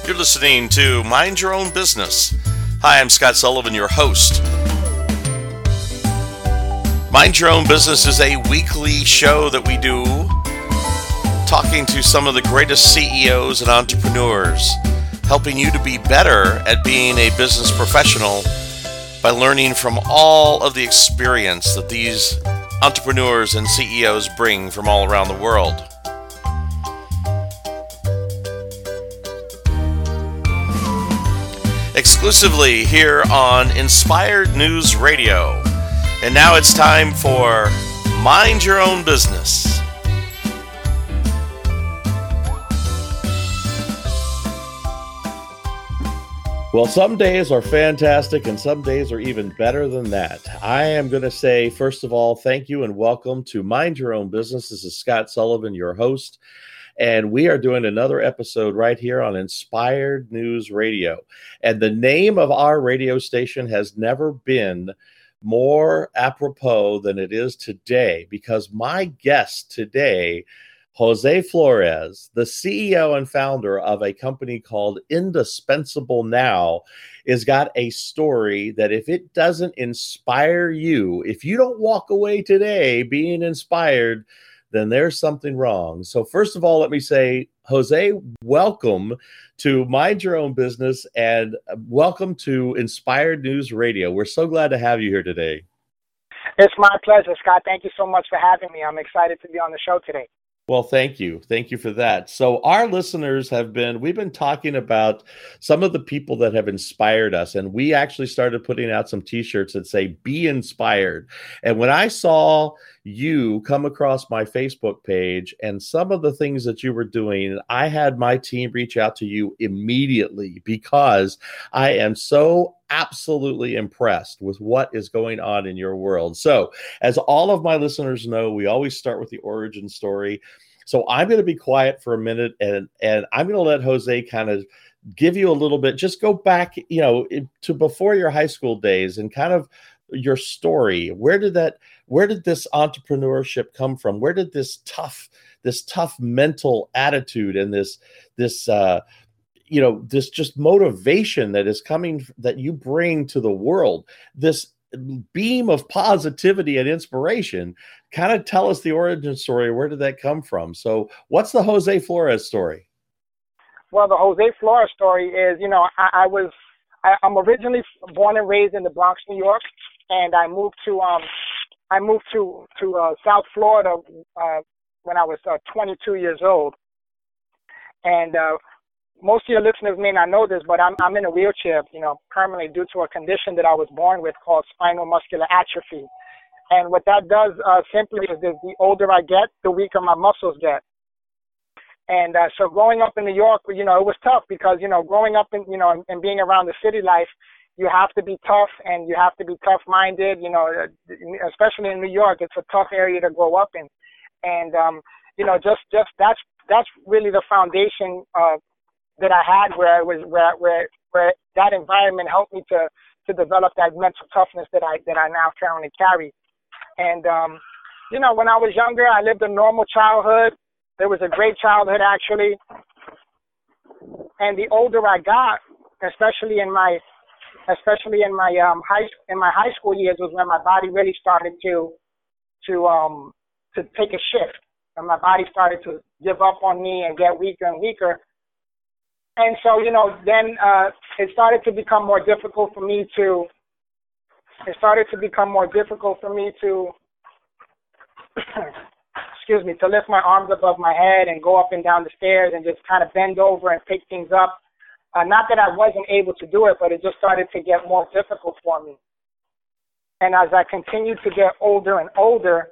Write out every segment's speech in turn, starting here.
You're listening to Mind Your Own Business. Hi, I'm Scott Sullivan, your host. Mind Your Own Business is a weekly show that we do talking to some of the greatest CEOs and entrepreneurs, helping you to be better at being a business professional by learning from all of the experience that these entrepreneurs and CEOs bring from all around the world. Exclusively here on Inspired News Radio. And now it's time for Mind Your Own Business. Well, some days are fantastic and some days are even better than that. I am going to say, first of all, thank you and welcome to Mind Your Own Business. This is Scott Sullivan, your host. And we are doing another episode right here on Inspired News Radio. And the name of our radio station has never been more apropos than it is today, because my guest today, Jose Flores, the CEO and founder of a company called Indispensable Now, has got a story that if it doesn't inspire you, if you don't walk away today being inspired, then there's something wrong. So first of all, let me say, Jose, welcome to Mind Your Own Business and welcome to Inspired News Radio. We're so glad to have you here today. It's my pleasure, Scott. Thank you so much for having me. I'm excited to be on the show today. Well, thank you. Thank you for that. So our listeners we've been talking about some of the people that have inspired us, and we actually started putting out some t-shirts that say, be inspired. And when I saw you come across my Facebook page and some of the things that you were doing, I had my team reach out to you immediately because I am so absolutely impressed with what is going on in your world. So as all of my listeners know, we always start with the origin story. So I'm going to be quiet for a minute and I'm going to let Jose kind of give you a little bit, just go back, to before your high school days and kind of your story. Where did this entrepreneurship come from? Where did this tough mental attitude and this just motivation that is coming, that you bring to the world, this beam of positivity and inspiration, kind of tell us the origin story. Where did that come from? So what's the Jose Flores story? Well, the Jose Flores story is, I'm originally born and raised in the Bronx, New York, and I moved to South Florida when I was 22 years old. And most of your listeners may not know this, but I'm in a wheelchair, permanently due to a condition that I was born with called spinal muscular atrophy. And what that does simply is that the older I get, the weaker my muscles get. And so growing up in New York, it was tough because, growing up in, and being around the city life, you have to be tough and you have to be tough-minded, especially in New York. It's a tough area to grow up in. And, that's really the foundation that I had where that environment helped me to develop that mental toughness that I now currently carry. And, when I was younger, I lived a normal childhood. It was a great childhood, actually. And the older I got, especially in my high school years, was when my body really started to take a shift, and my body started to give up on me and get weaker and weaker. And so, then it started to become more difficult for me to to lift my arms above my head and go up and down the stairs and just kind of bend over and pick things up. Not that I wasn't able to do it, but it just started to get more difficult for me. And as I continued to get older and older,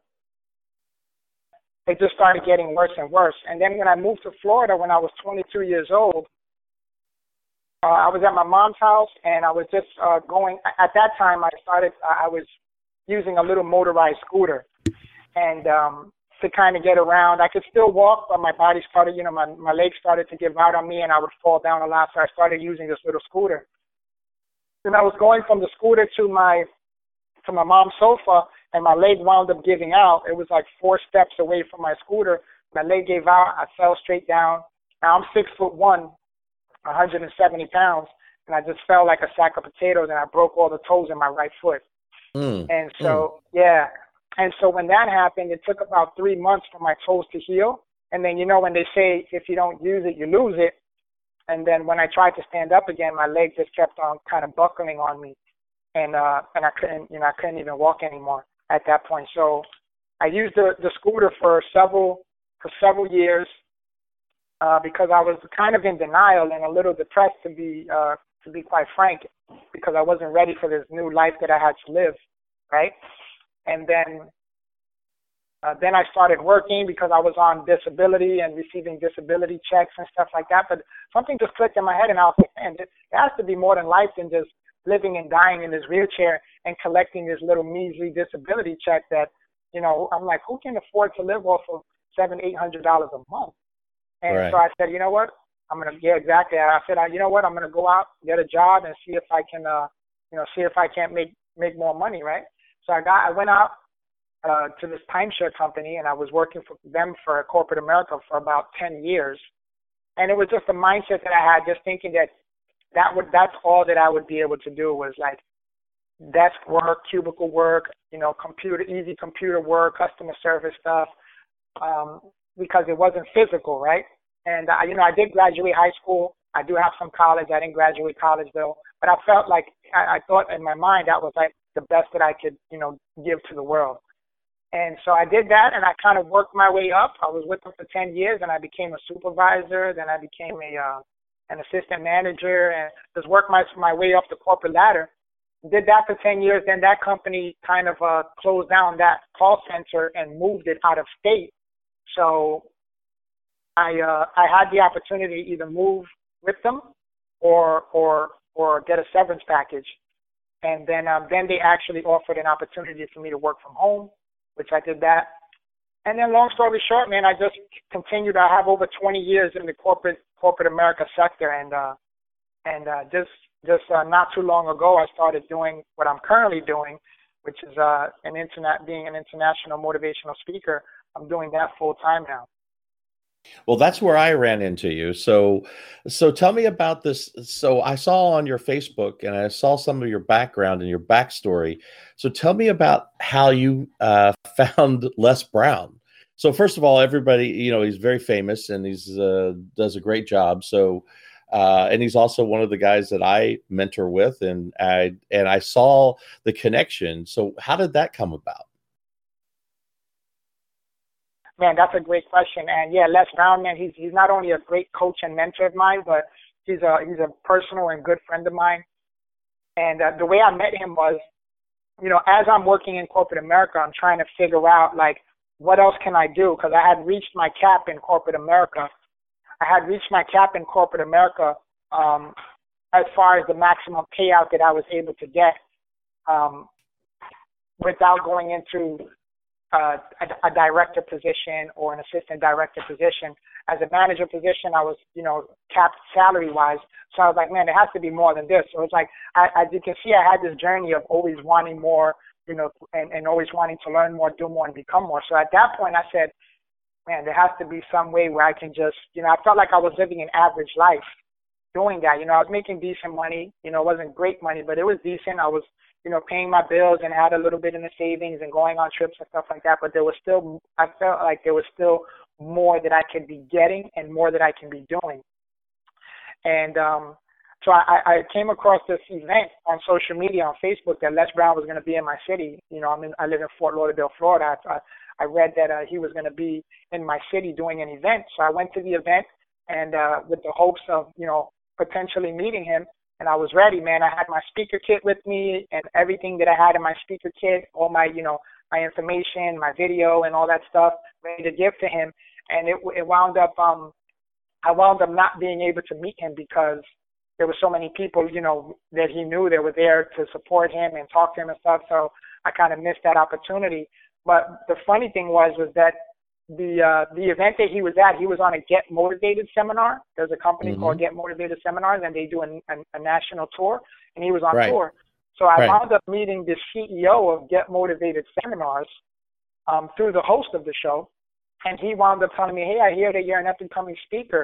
it just started getting worse and worse. And then when I moved to Florida when I was 22 years old, I was at my mom's house and I was just going, at that time I was using a little motorized scooter. And to kind of get around. I could still walk, but my body started, my legs started to give out on me and I would fall down a lot. So I started using this little scooter. Then I was going from the scooter to my mom's sofa and my leg wound up giving out. It was like 4 steps away from my scooter. My leg gave out. I fell straight down. Now I'm 6'1", 170 pounds, and I just felt like a sack of potatoes, and I broke all the toes in my right foot. And so, yeah. And so when that happened, it took about 3 months for my toes to heal. And then, when they say if you don't use it, you lose it. And then when I tried to stand up again, my leg just kept on kind of buckling on me. And I couldn't even walk anymore at that point. So I used the scooter for several years because I was kind of in denial and a little depressed, to be quite frank, because I wasn't ready for this new life that I had to live, right? And then I started working because I was on disability and receiving disability checks and stuff like that. But something just clicked in my head, and I was like, man, it has to be more than life than just living and dying in this wheelchair and collecting this little measly disability check that, I'm like, who can afford to live off of $700-800 a month? And so I said, you know what? I'm going to, yeah, exactly. I said, you know what? I'm going to go out, get a job, and see if I can, see if I can't make more money, right? So I went out to this timeshare company, and I was working for them for corporate America for about 10 years. And it was just a mindset that I had, just thinking that's all that I would be able to do was like desk work, cubicle work, easy computer work, customer service stuff, because it wasn't physical, right? And, I did graduate high school. I do have some college. I didn't graduate college, though. But I felt like I thought in my mind that was like the best that I could, give to the world. And so I did that, and I kind of worked my way up. I was with them for 10 years, and I became a supervisor. Then I became an assistant manager, and just worked my way up the corporate ladder. Did that for 10 years. Then that company kind of closed down that call center and moved it out of state. So I had the opportunity to either move with them or get a severance package. And then they actually offered an opportunity for me to work from home, which I did that. And then long story short, man, I just continued. I have over 20 years in the corporate America sector, and just not too long ago, I started doing what I'm currently doing, which is being an international motivational speaker. I'm doing that full time now. Well, that's where I ran into you. So tell me about this. So I saw on your Facebook, and I saw some of your background and your backstory. So tell me about how you found Les Brown. So first of all, everybody, he's very famous, and he's does a great job. So and he's also one of the guys that I mentor with, and I saw the connection. So how did that come about? Man, that's a great question. And yeah, Les Brown, man, he's not only a great coach and mentor of mine, but he's a personal and good friend of mine. And the way I met him was, as I'm working in corporate America, I'm trying to figure out like what else can I do, because I had reached my cap in corporate America. As far as the maximum payout that I was able to get, without going into a director position or an assistant director position. As a manager position, I was, capped salary-wise. So I was like, man, it has to be more than this. So it's like, as you can see, I had this journey of always wanting more, and always wanting to learn more, do more, and become more. So at that point, I said, man, there has to be some way where I can just, I felt like I was living an average life doing that. I was making decent money. It wasn't great money, but it was decent. I was, paying my bills and had a little bit in the savings and going on trips and stuff like that. But I felt like there was still more that I could be getting and more that I can be doing. And so I came across this event on social media, on Facebook, that Les Brown was going to be in my city. I live in Fort Lauderdale, Florida. I read that he was going to be in my city doing an event. So I went to the event, and with the hopes of, potentially meeting him. And I was ready, man. I had my speaker kit with me and everything that I had in my speaker kit, all my, my information, my video and all that stuff ready to give to him. And it wound up, I wound up not being able to meet him because there were so many people, that he knew that were there to support him and talk to him and stuff. So I kind of missed that opportunity. But the funny thing was that the event that he was at, he was on a Get Motivated seminar. There's a company called Get Motivated Seminars, and they do a national tour, and he was on tour. So I wound up meeting the CEO of Get Motivated Seminars through the host of the show, and he wound up telling me, hey, I hear that you're an up-and-coming speaker.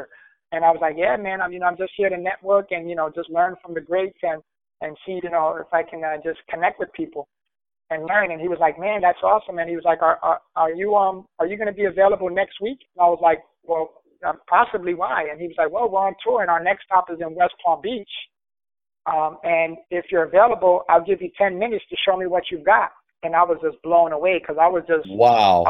And I was like, yeah, man, I'm just here to network and, just learn from the greats and see, if I can just connect with people and learn. And he was like, man, that's awesome. And he was like, are you going to be available next week? And I was like, well, possibly. Why? And he was like, well, we're on tour and our next stop is in West Palm Beach. And if you're available, I'll give you 10 minutes to show me what you've got. And I was just blown away because I was just, wow.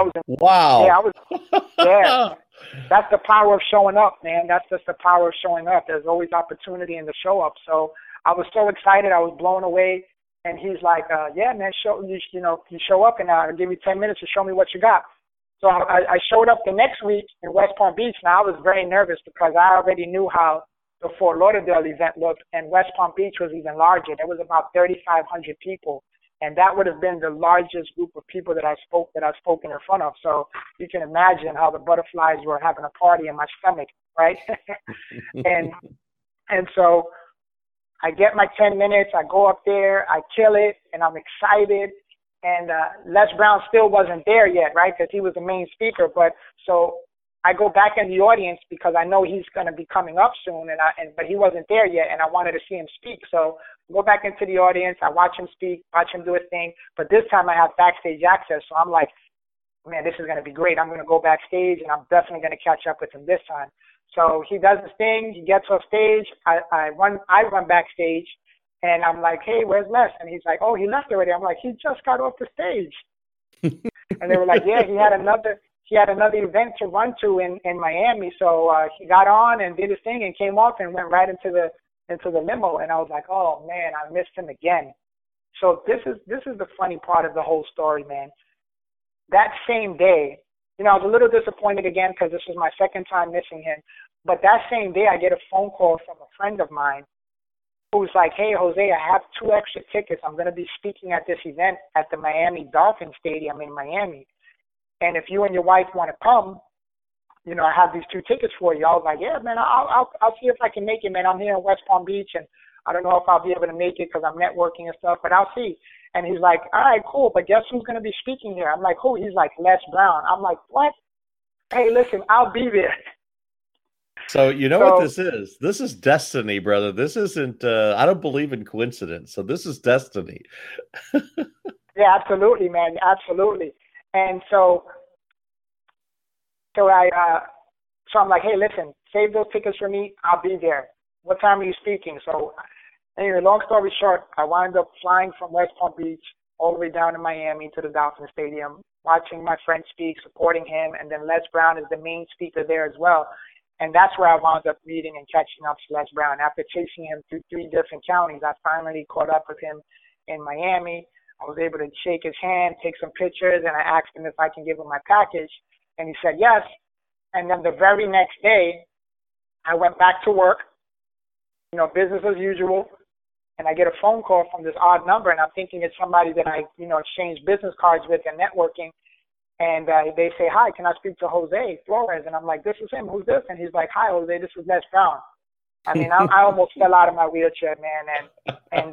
Yeah. That's the power of showing up, man. That's just the power of showing up. There's always opportunity in the show up. So I was so excited. I was blown away. And he's like, yeah, man, you show up and I'll give you 10 minutes to show me what you got. So I showed up the next week in West Palm Beach. Now I was very nervous because I already knew how the Fort Lauderdale event looked, and West Palm Beach was even larger. There was about 3,500 people, and that would have been the largest group of people that I've spoken in front of. So you can imagine how the butterflies were having a party in my stomach, right? and so I get my 10 minutes, I go up there, I kill it, and I'm excited. And Les Brown still wasn't there yet, right? Because he was the main speaker. But so I go back in the audience because I know he's going to be coming up soon, but he wasn't there yet, and I wanted to see him speak. So I go back into the audience, I watch him speak, watch him do his thing. But this time I have backstage access, so I'm like, man, this is going to be great. I'm going to go backstage, and I'm definitely going to catch up with him this time. So he does his thing. He gets off stage. I run backstage. And I'm like, hey, where's Les? And he's like, oh, he left already. I'm like, he just got off the stage. And they were like, yeah, he had another event to run to in Miami. So he got on and did his thing and came off and went right into the limo. And I was like, oh man, I missed him again. So this is the funny part of the whole story, man. That same day, I was a little disappointed again because this was my second time missing him. But that same day, I get a phone call from a friend of mine who's like, hey, Jose, I have 2 extra tickets. I'm going to be speaking at this event at the Miami Dolphin Stadium in Miami. And if you and your wife want to come, I have these 2 tickets for you. I was like, yeah, man, I'll see if I can make it, man. I'm here in West Palm Beach, and I don't know if I'll be able to make it because I'm networking and stuff, but I'll see. And he's like, all right, cool, but guess who's going to be speaking here? I'm like, who? He's like, Les Brown. I'm like, what? Hey, listen, I'll be there. So what this is? This is destiny, brother. This isn't, I don't believe in coincidence. So this is destiny. Yeah, absolutely, man. Absolutely. And so I'm like, hey, listen, save those tickets for me. I'll be there. What time are you speaking? So anyway, long story short, I wound up flying from West Palm Beach all the way down to Miami to the Dolphin Stadium, watching my friend speak, supporting him. And then Les Brown is the main speaker there as well. And that's where I wound up meeting and catching up to Les Brown. After chasing him through 3 different counties, I finally caught up with him in Miami. I was able to shake his hand, take some pictures, and I asked him if I can give him my package. And he said yes. And then the very next day, I went back to work, business as usual. And I get a phone call from this odd number, and I'm thinking it's somebody that I, exchanged business cards with and networking. And they say, hi, can I speak to Jose Flores? And I'm like, this is him. Who's this? And he's like, hi, Jose, this is Les Brown. I mean, I almost fell out of my wheelchair, man. And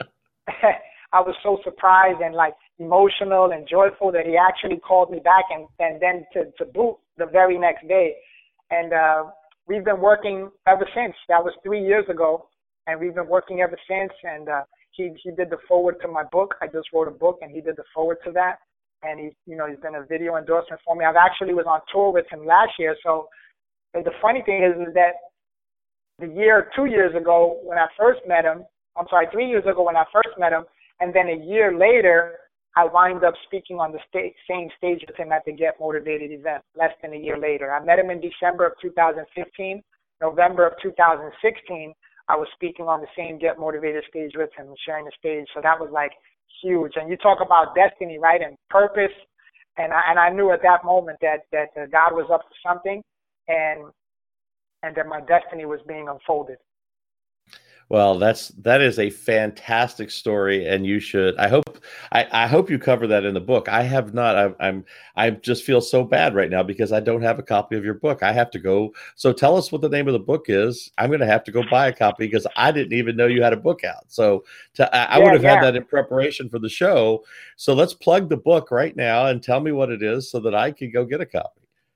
I was so surprised and like emotional and joyful that he actually called me back and then to boot the very next day. And we've been working ever since. That was 3 years ago. And we've been working ever since. And he did the forward to my book. I just wrote a book, and he did the forward to that. And he's been a video endorsement for me. I've actually was on tour with him last year. So the funny thing is that 2 years ago when I first met him, 3 years ago when I first met him, and then a year later, I wind up speaking on the same stage with him at the Get Motivated event less than a year later. I met him in December of 2015. November of 2016, I was speaking on the same Get Motivated stage with him, sharing the stage. So that was like huge. And you talk about destiny, right, and purpose. And I knew at that moment that God was up to something, and that my destiny was being unfolded. Well, that is a fantastic story, and you should. I hope you cover that in the book. I have not. I just feel so bad right now because I don't have a copy of your book. I have to go. So tell us what the name of the book is. I'm going to have to go buy a copy because I didn't even know you had a book out. So I would have had that in preparation for the show. So let's plug the book right now and tell me what it is so that I can go get a copy.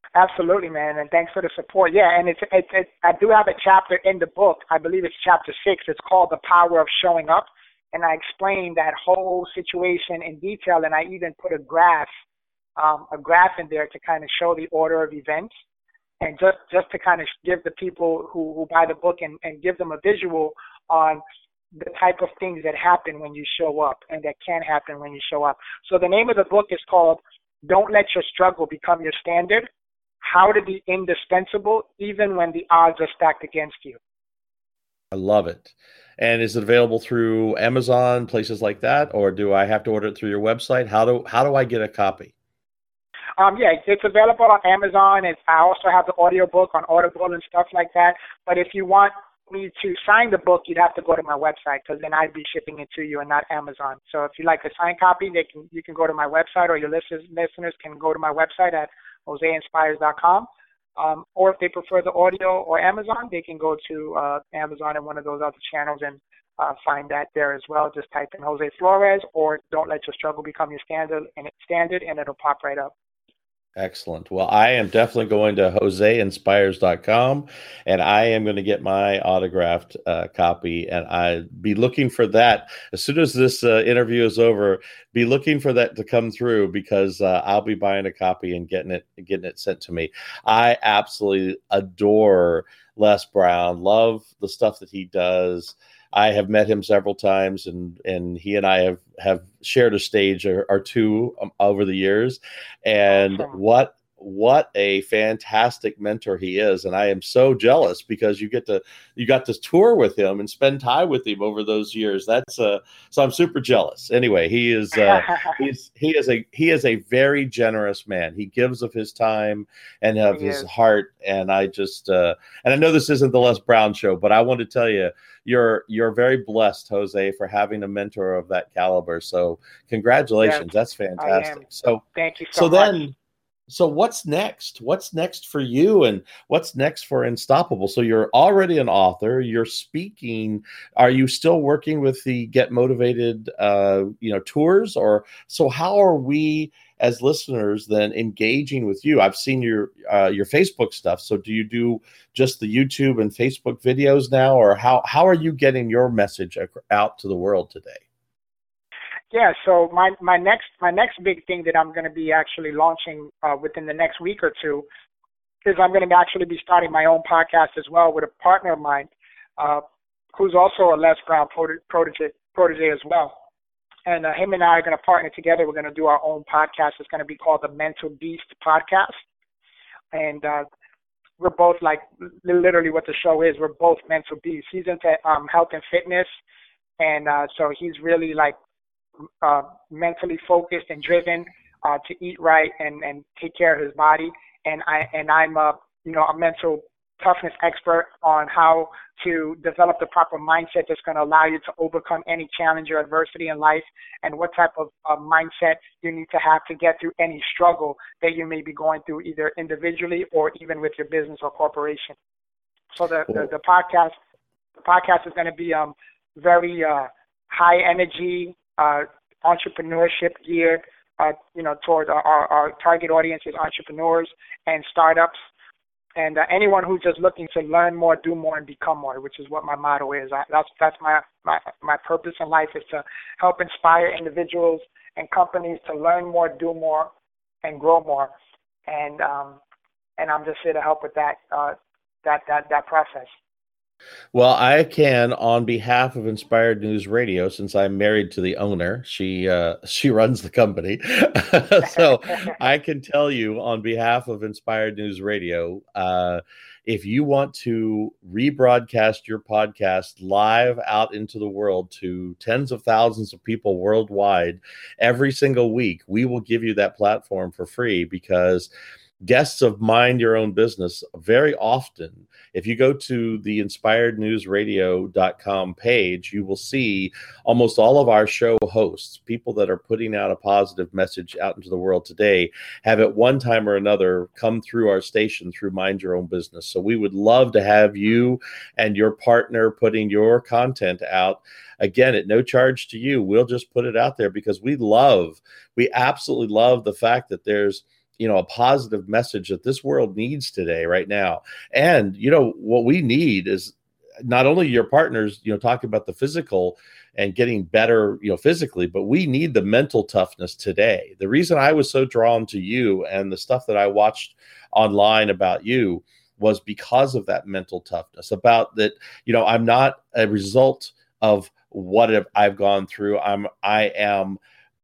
Absolutely, man, and thanks for the support. Yeah, and it's I do have a chapter in the book. I believe it's chapter 6. It's called "The Power of Showing Up," and I explain that whole situation in detail. And I even put a graph in there to kind of show the order of events, and just to kind of give the people who buy the book and give them a visual on the type of things that happen when you show up and that can happen when you show up. So the name of the book is called "Don't Let Your Struggle Become Your Standard: How to Be Indispensable Even When the Odds Are Stacked Against You." I love it. And is it available through Amazon, places like that, or do I have to order it through your website? How do I get a copy? Yeah, it's available on Amazon. I also have the audiobook on Audible and stuff like that. But if you want me to sign the book, you'd have to go to my website, because then I'd be shipping it to you and not Amazon. So if you like a signed copy, you can go to my website, or your listeners can go to my website at joseinspires.com. Or if they prefer the audio or Amazon, they can go to Amazon and one of those other channels and find that there as well. Just type in Jose Flores or "Don't Let Your Struggle Become Your Standard," and it'll pop right up. Excellent. Well, I am definitely going to joseinspires.com, and I am going to get my autographed copy, and I'll be looking for that. As soon as this interview is over, be looking for that to come through, because I'll be buying a copy and getting it sent to me. I absolutely adore Les Brown, love the stuff that he does. I have met him several times, and he and I have shared a stage or two over the years. And Awesome. what a fantastic mentor he is. And I am so jealous, because you got to tour with him and spend time with him over those years. So I'm super jealous. Anyway, he is a very generous man. He gives of his time and of his heart. And I just and I know this isn't the Les Brown show, but I want to tell you, you're very blessed, Jose, for having a mentor of that caliber. So congratulations. Yes, that's fantastic. So thank you so much. So what's next? What's next for you, and what's next for Unstoppable? So you're already an author. You're speaking. Are you still working with the Get Motivated, tours? Or so how are we as listeners then engaging with you? I've seen your Facebook stuff. So do you do just the YouTube and Facebook videos now, or how are you getting your message out to the world today? Yeah, so my next big thing that I'm going to be actually launching within the next week or two is I'm going to actually be starting my own podcast as well with a partner of mine who's also a Les Brown protege as well. And him and I are going to partner together. We're going to do our own podcast. It's going to be called the Mental Beast Podcast. And we're both, like, literally what the show is, we're both mental beasts. He's into health and fitness. And so he's really, like, mentally focused and driven to eat right and take care of his body. And I'm a mental toughness expert on how to develop the proper mindset that's going to allow you to overcome any challenge or adversity in life, and what type of mindset you need to have to get through any struggle that you may be going through, either individually or even with your business or corporation. So the podcast is going to be very high energy, entrepreneurship geared, toward our target audience is entrepreneurs and startups, and anyone who's just looking to learn more, do more, and become more, which is what my motto is. That's my purpose in life, is to help inspire individuals and companies to learn more, do more, and grow more. And I'm just here to help with that process. Well, I can, on behalf of Inspired News Radio, since I'm married to the owner, she runs the company. So I can tell you on behalf of Inspired News Radio, if you want to rebroadcast your podcast live out into the world to tens of thousands of people worldwide every single week, we will give you that platform for free, because guests of Mind Your Own Business, very often, if you go to the inspirednewsradio.com page, you will see almost all of our show hosts, people that are putting out a positive message out into the world today, have at one time or another come through our station through Mind Your Own Business. So we would love to have you and your partner putting your content out. Again, at no charge to you. We'll just put it out there because we absolutely love the fact that there's a positive message that this world needs today, right now. And, what we need is not only your partners, talking about the physical and getting better, physically, but we need the mental toughness today. The reason I was so drawn to you and the stuff that I watched online about you was because of that mental toughness, about that, I'm not a result of what I've gone through. I am,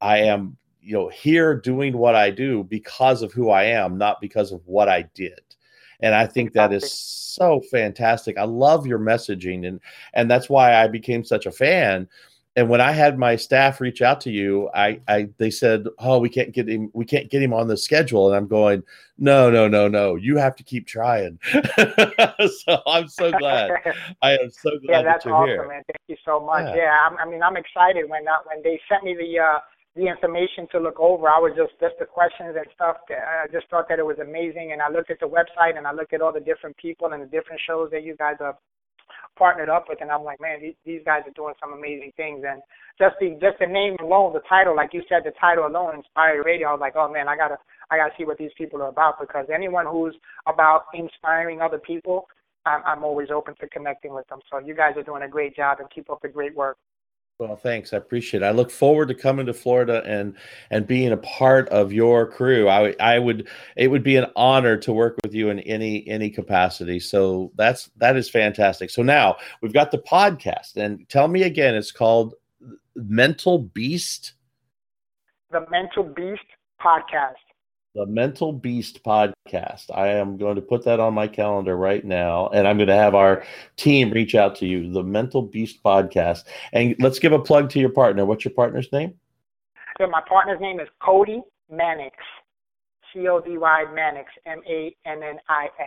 here doing what I do because of who I am, not because of what I did. And I think that is so fantastic. I love your messaging, and that's why I became such a fan. And when I had my staff reach out to you, they said, "Oh, we can't get him on the schedule." And I'm going, "No, you have to keep trying." So I'm so glad. I am so glad that's that you're awesome, here. Man. Thank you so much. Yeah, I'm excited when they sent me the information to look over. I was just the questions and stuff. I just thought that it was amazing, and I looked at the website and I looked at all the different people and the different shows that you guys have partnered up with, and I'm like, man, these guys are doing some amazing things. And just the name alone, the title, like you said, the title alone, Inspire Radio. I was like, oh man, I gotta see what these people are about, because anyone who's about inspiring other people, I'm always open to connecting with them. So you guys are doing a great job, and keep up the great work. Well, thanks. I appreciate it. I look forward to coming to Florida and being a part of your crew. It would be an honor to work with you in any capacity. So that is fantastic. So now we've got the podcast, and tell me again, it's called Mental Beast. The Mental Beast Podcast. The Mental Beast Podcast. I am going to put that on my calendar right now, and I'm going to have our team reach out to you. The Mental Beast Podcast. And let's give a plug to your partner. What's your partner's name? So my partner's name is Cody Mannix. Cody Mannix, Mannix.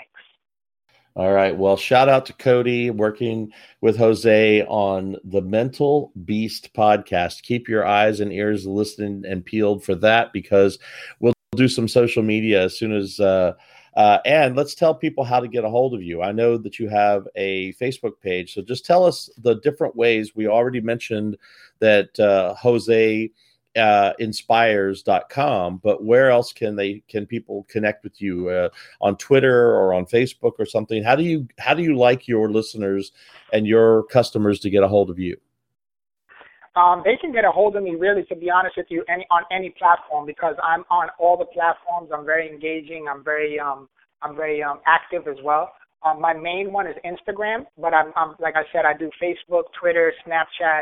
All right. Well, shout out to Cody, working with Jose on the Mental Beast Podcast. Keep your eyes and ears listening and peeled for that, because we'll do some social media as soon as and let's tell people how to get a hold of you. I know that you have a Facebook page, so just tell us the different ways. We already mentioned that Jose inspires.com, but where else can people connect with you, on Twitter or on Facebook or something? How do you like your listeners and your customers to get a hold of you? They can get a hold of me, really, to be honest with you, on any platform, because I'm on all the platforms. I'm very engaging. I'm very active as well. My main one is Instagram, but I'm like I said, I do Facebook, Twitter, Snapchat,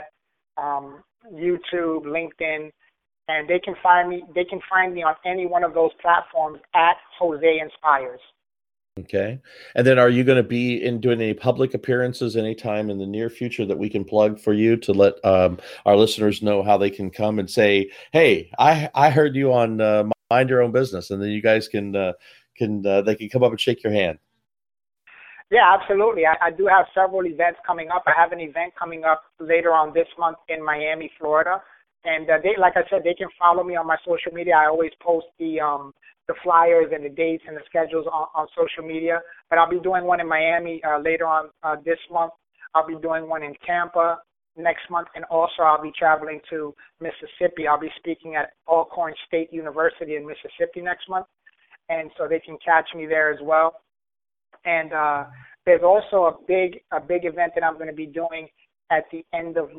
YouTube, LinkedIn, and they can find me. They can find me on any one of those platforms at Jose Inspires. Okay. And then are you going to be doing any public appearances anytime in the near future that we can plug for you, to let our listeners know how they can come and say, hey, I heard you on Mind Your Own Business, and then you guys can they can come up and shake your hand? Yeah, absolutely. I do have several events coming up. I have an event coming up later on this month in Miami, Florida. And like I said, they can follow me on my social media. I always post the flyers and the dates and the schedules on social media. But I'll be doing one in Miami later on this month. I'll be doing one in Tampa next month. And also I'll be traveling to Mississippi. I'll be speaking at Alcorn State University in Mississippi next month. And so they can catch me there as well. And there's also a big event that I'm going to be doing at the end of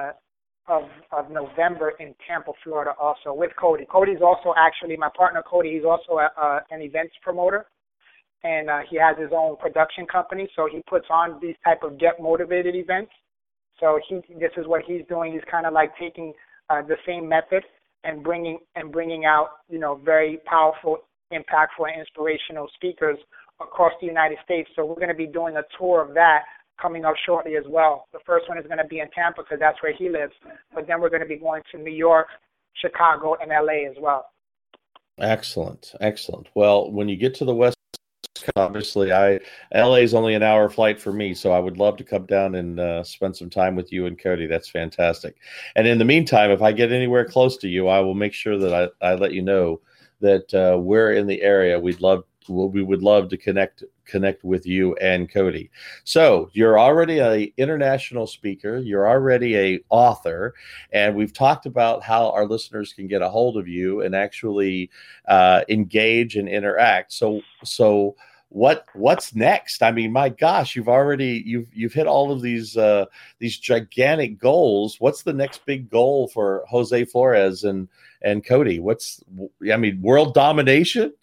November in Tampa, Florida, also with Cody. Cody's also actually my partner. Cody, he's also an events promoter, and he has his own production company. So he puts on these type of Get Motivated events. So this is what he's doing. He's kind of like taking the same method and bringing out very powerful, impactful, and inspirational speakers across the United States. So we're going to be doing a tour of that coming up shortly as well. The first one is going to be in Tampa because that's where he lives, but then we're going to be going to New York, Chicago, and LA as well. Excellent. Well, when you get to the West Coast, obviously LA is only an hour flight for me, so I would love to come down and spend some time with you and Cody. That's fantastic. And in the meantime, if I get anywhere close to you, I will make sure that I let you know that we're in the area. We'd love would love to connect with you and Cody. So you're already an international speaker. You're already a author, and we've talked about how our listeners can get a hold of you and actually engage and interact. So what's next? I mean, my gosh, you've hit all of these gigantic goals. What's the next big goal for Jose Flores and Cody? World domination?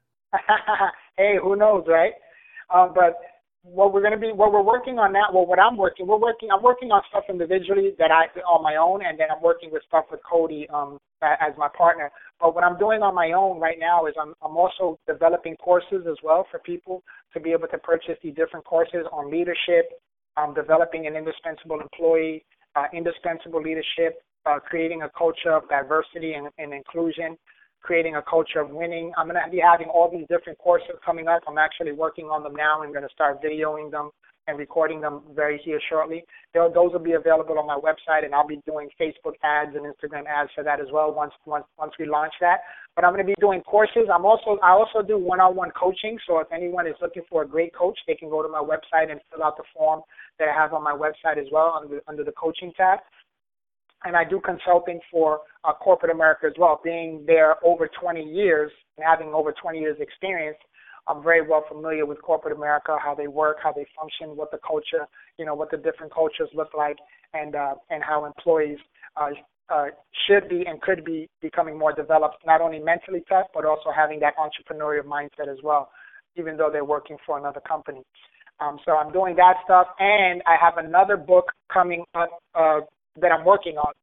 Hey, who knows, right? But what we're working on now, I'm working on stuff individually that I on my own, and then I'm working with stuff with Cody as my partner. But what I'm doing on my own right now is I'm also developing courses as well for people to be able to purchase these different courses on leadership, developing an indispensable employee, indispensable leadership, creating a culture of diversity and inclusion, creating a culture of winning. I'm going to be having all these different courses coming up. I'm actually working on them now. I'm going to start videoing them and recording them very here shortly. Those will be available on my website, and I'll be doing Facebook ads and Instagram ads for that as well once we launch that. But I'm going to be doing courses. I also do one-on-one coaching. So if anyone is looking for a great coach, they can go to my website and fill out the form that I have on my website as well under the coaching tab. And I do consulting for corporate America as well. Being there over 20 years and having over 20 years experience, I'm very well familiar with corporate America, how they work, how they function, what the culture, what the different cultures look like, and how employees should be and could be becoming more developed, not only mentally tough, but also having that entrepreneurial mindset as well, even though they're working for another company. So I'm doing that stuff, and I have another book coming up that I'm working on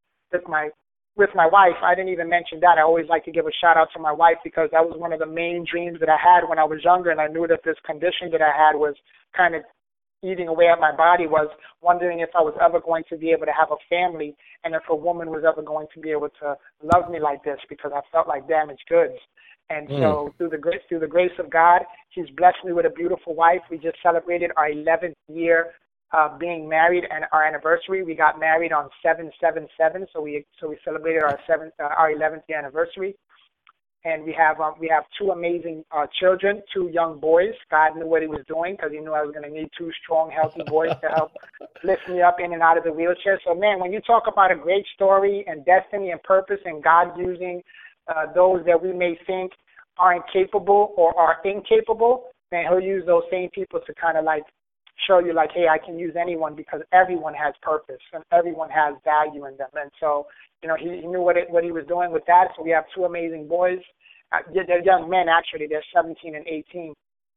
with my wife. I didn't even mention that. I always like to give a shout out to my wife because that was one of the main dreams that I had when I was younger, and I knew that this condition that I had was kind of eating away at my body, was wondering if I was ever going to be able to have a family and if a woman was ever going to be able to love me like this, because I felt like damaged goods. And so through the grace of God, He's blessed me with a beautiful wife. We just celebrated our 11th year being married, and our anniversary. We got married on 7/7/7, so we celebrated our 11th year anniversary. And we have two amazing children, two young boys. God knew what He was doing because He knew I was going to need two strong, healthy boys to help lift me up in and out of the wheelchair. So, man, when you talk about a great story and destiny and purpose and God using those that we may think aren't capable or are incapable, then He'll use those same people to kind of like show you like, hey, I can use anyone because everyone has purpose and everyone has value in them. And so, He knew what He was doing with that. So we have two amazing boys. They're young men, actually. They're 17 and 18.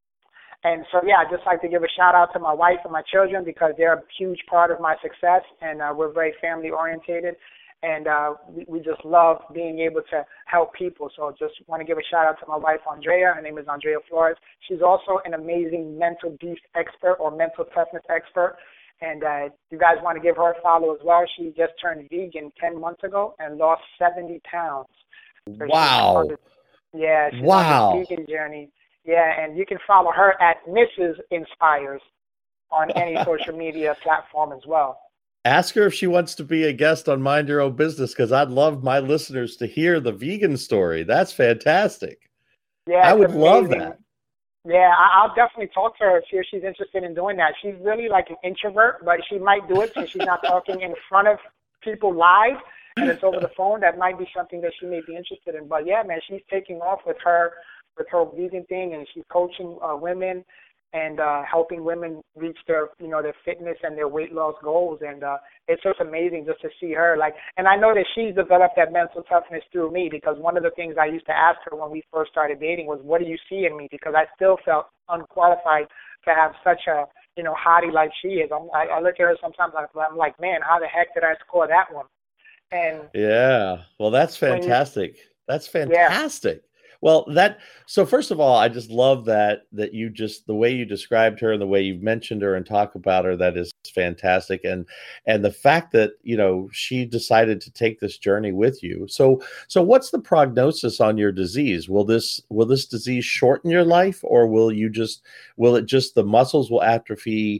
And so, yeah, I'd just like to give a shout out to my wife and my children because they're a huge part of my success, and we're very family orientated. And we just love being able to help people. So just want to give a shout out to my wife, Andrea. Her name is Andrea Flores. She's also an amazing mental beast expert or mental toughness expert. And you guys want to give her a follow as well. She just turned vegan 10 months ago and lost 70 pounds. So wow. She's on the vegan journey. Yeah, and you can follow her at Mrs. Inspires on any social media platform as well. Ask her if she wants to be a guest on Mind Your Own Business, because I'd love my listeners to hear the vegan story. That's fantastic. Yeah, I would love that. Yeah, I'll definitely talk to her if she's interested in doing that. She's really like an introvert, but she might do it since she's not talking in front of people live and it's over the phone. That might be something that she may be interested in. But yeah, man, she's taking off with her vegan thing, and she's coaching women and helping women reach their fitness and their weight loss goals. And it's just amazing just to see her. And I know that she's developed that mental toughness through me, because one of the things I used to ask her when we first started dating was, what do you see in me? Because I still felt unqualified to have such a, hottie like she is. I look at her sometimes, I'm like, man, how the heck did I score that one? And yeah, well, that's fantastic. That's fantastic. Yeah. Well, so first of all, I just love that you just, the way you described her and the way you've mentioned her and talk about her, that is fantastic. And the fact that, she decided to take this journey with you. So what's the prognosis on your disease? Will this disease shorten your life, or will it just the muscles will atrophy,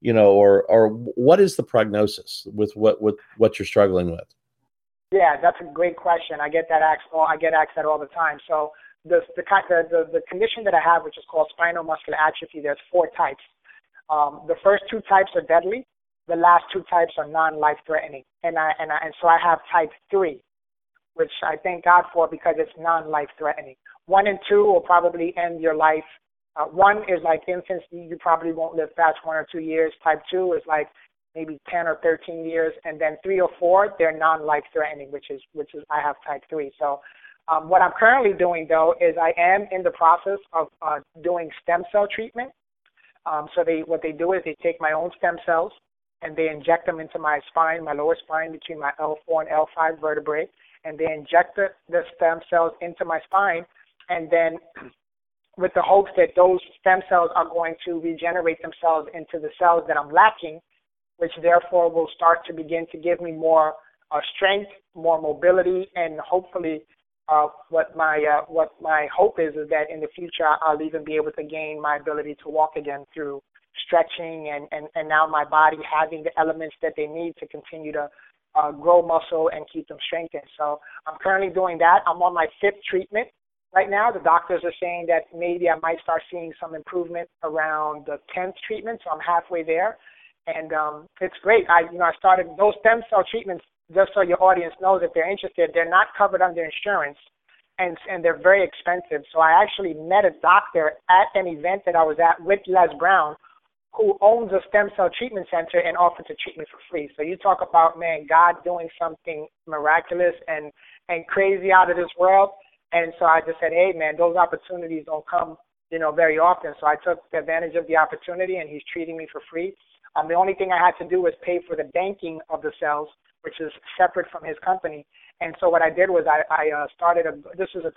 or what is the prognosis with what you're struggling with? Yeah, that's a great question. I get asked that all the time. So the condition that I have, which is called spinal muscular atrophy, there's 4 types. The first 2 types are deadly. The last 2 types are non-life threatening. And so I have type 3, which I thank God for because it's non-life threatening. 1 and 2 will probably end your life. 1 is like infants, you probably won't live past 1 or 2 years. Type 2 is like maybe 10 or 13 years. And then 3 or 4, they're non-life threatening, which is I have type 3. So what I'm currently doing, though, is I am in the process of doing stem cell treatment. So what they do is they take my own stem cells and they inject them into my spine, my lower spine between my L4 and L5 vertebrae, and they inject the stem cells into my spine, and then with the hopes that those stem cells are going to regenerate themselves into the cells that I'm lacking, which therefore will start to begin to give me more strength, more mobility, and hopefully what my hope is that in the future I'll even be able to gain my ability to walk again through stretching and now my body having the elements that they need to continue to grow muscle and keep them strengthened. So I'm currently doing that. I'm on my 5th treatment right now. The doctors are saying that maybe I might start seeing some improvement around the 10th treatment, so I'm halfway there. And it's great. I started those stem cell treatments, just so your audience knows if they're interested, they're not covered under insurance, and they're very expensive. So I actually met a doctor at an event that I was at with Les Brown, who owns a stem cell treatment center and offers to treat me for free. So you talk about, man, God doing something miraculous and crazy out of this world. And so I just said, hey, man, those opportunities don't come, very often. So I took advantage of the opportunity, and he's treating me for free. The only thing I had to do was pay for the banking of the cells, which is separate from his company. And so what I did was I started this was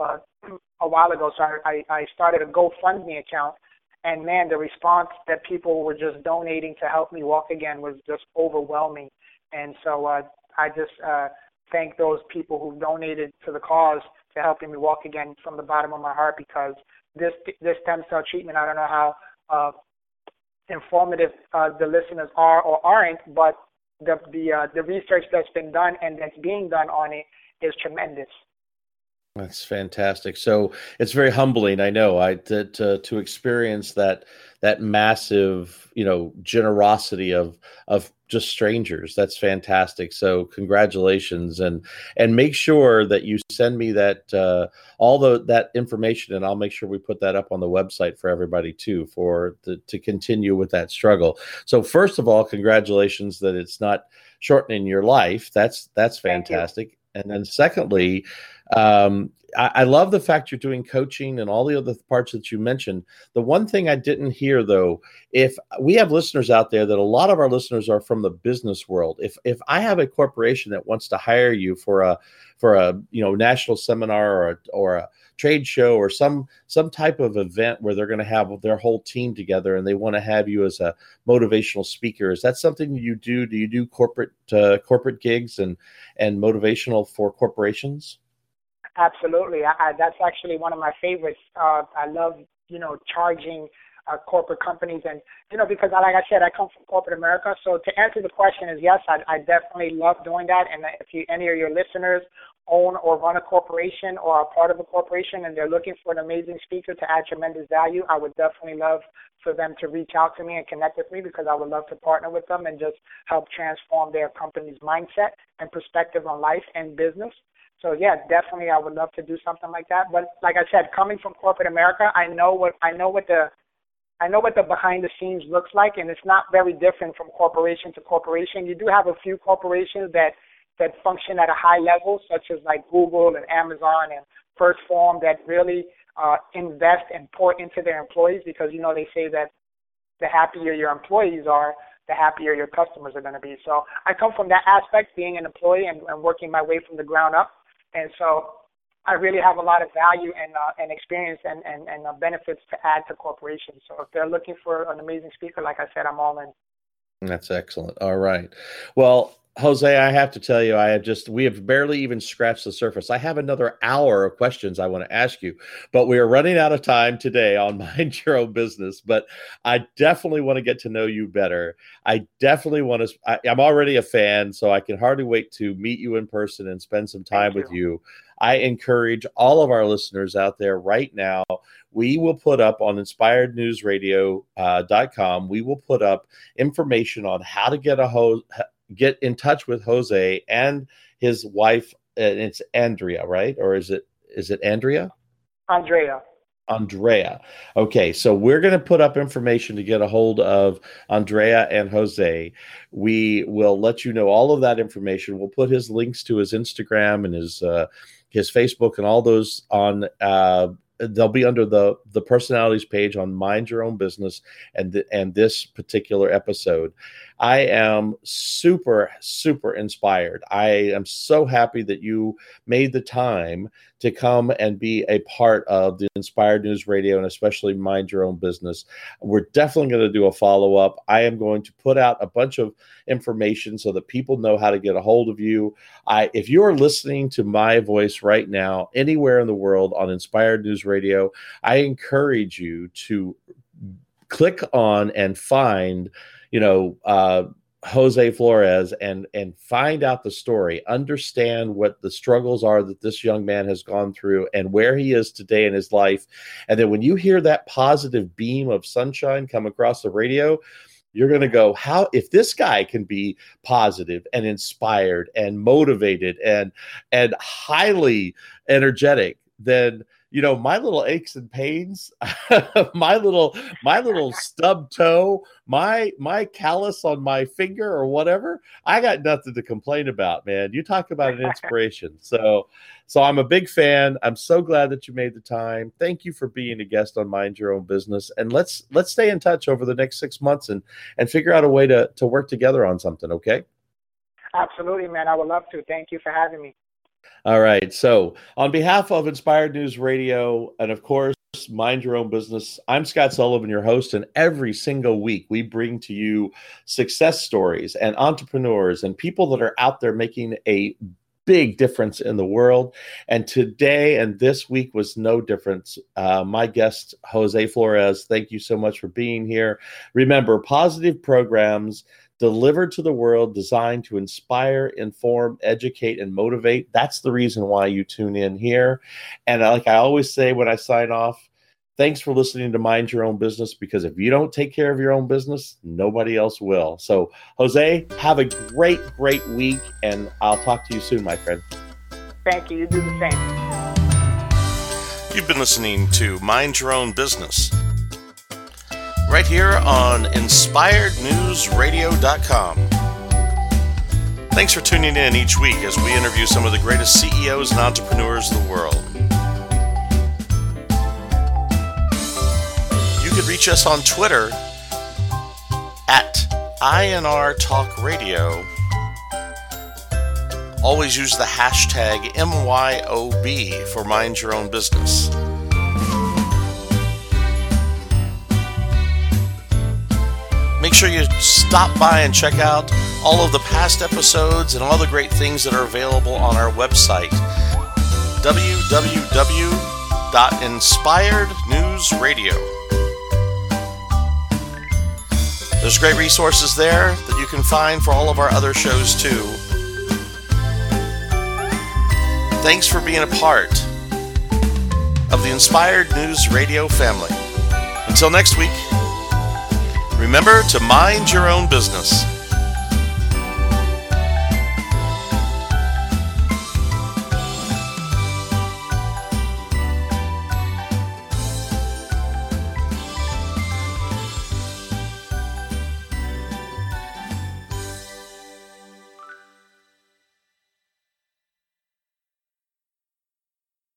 a while ago, so I started a GoFundMe account. And, man, the response that people were just donating to help me walk again was just overwhelming. And so I just thank those people who donated to the cause to helping me walk again from the bottom of my heart, because this stem cell treatment, I don't know how informative the listeners are or aren't, but the research that's been done and that's being done on it is tremendous. That's fantastic. So it's very humbling, I know, to experience that massive, generosity of just strangers. That's fantastic. So congratulations, and make sure that you send me that that information, and I'll make sure we put that up on the website for everybody too, to continue with that struggle. So first of all, congratulations that it's not shortening your life. That's fantastic. And then secondly, I love the fact you're doing coaching and all the other parts that you mentioned. The one thing I didn't hear, though, if we have listeners out there, that a lot of our listeners are from the business world. If I have a corporation that wants to hire you for a national seminar or a trade show or some type of event where they're going to have their whole team together and they want to have you as a motivational speaker, is that something you do? Do you do corporate gigs and motivational for corporations? Absolutely. That's actually one of my favorites. I love, charging corporate companies, and, because like I said, I come from corporate America. So to answer the question is yes, I definitely love doing that. And if any of your listeners own or run a corporation or are part of a corporation and they're looking for an amazing speaker to add tremendous value, I would definitely love for them to reach out to me and connect with me, because I would love to partner with them and just help transform their company's mindset and perspective on life and business. So yeah, definitely I would love to do something like that. But like I said, coming from corporate America, I know what the behind the scenes looks like, and it's not very different from corporation to corporation. You do have a few corporations that function at a high level, such as like Google and Amazon and First Form, that really invest and pour into their employees, because they say that the happier your employees are, the happier your customers are going to be. So I come from that aspect, being an employee and working my way from the ground up. And so I really have a lot of value and experience and benefits to add to corporations. So if they're looking for an amazing speaker, like I said, I'm all in. That's excellent. All right. Well, Jose, I have to tell you, we have barely even scratched the surface. I have another hour of questions I want to ask you, but we are running out of time today on Mind Your Own Business. But I definitely want to get to know you better. I definitely want to, I'm already a fan, so I can hardly wait to meet you in person and spend some time with you. I encourage all of our listeners out there right now, we will put up on inspirednewsradio.com, we will put up information on how to get in touch with Jose and his wife. And it's Andrea, right? Or is it Andrea? Andrea. Okay, so we're going to put up information to get a hold of Andrea and Jose. We will let you know all of that information. We'll put his links to his Instagram and his Facebook and all those on. They'll be under the personalities page on Mind Your Own Business and this particular episode. I am super, super inspired. I am so happy that you made the time to come and be a part of the Inspired News Radio and especially Mind Your Own Business. We're definitely going to do a follow-up. I am going to put out a bunch of information so that people know how to get a hold of you. If you're listening to my voice right now, anywhere in the world on Inspired News Radio, I encourage you to click on and find, Jose Flores and find out the story, understand what the struggles are that this young man has gone through and where he is today in his life. And then when you hear that positive beam of sunshine come across the radio, you're going to go, how, if this guy can be positive and inspired and motivated and highly energetic, then my little aches and pains, my little stub toe, my callus on my finger or whatever, I got nothing to complain about, man. You talk about an inspiration. So I'm a big fan. I'm so glad that you made the time. Thank you for being a guest on Mind Your Own Business. And let's stay in touch over the next 6 months and figure out a way to work together on something. Okay? Absolutely, man. I would love to. Thank you for having me. All right. So on behalf of Inspired News Radio and, of course, Mind Your Own Business, I'm Scott Sullivan, your host, and every single week we bring to you success stories and entrepreneurs and people that are out there making a big difference in the world. And today and this week was no difference. My guest, Jose Flores, thank you so much for being here. Remember, positive programs delivered to the world, designed to inspire, inform, educate, and motivate. That's the reason why you tune in here. And like I always say when I sign off, thanks for listening to Mind Your Own Business, because if you don't take care of your own business, nobody else will. So, Jose, have a great, great week, and I'll talk to you soon, my friend. Thank you. You do the same. You've been listening to Mind Your Own Business, right here on InspiredNewsRadio.com. Thanks for tuning in each week as we interview some of the greatest CEOs and entrepreneurs in the world. You can reach us on Twitter at INR Talk Radio. Always use the hashtag MYOB for Mind Your Own Business. Make sure you stop by and check out all of the past episodes and all the great things that are available on our website, www.inspirednewsradio. There's great resources there that you can find for all of our other shows too. Thanks for being a part of the Inspired News Radio family. Until next week, remember to mind your own business.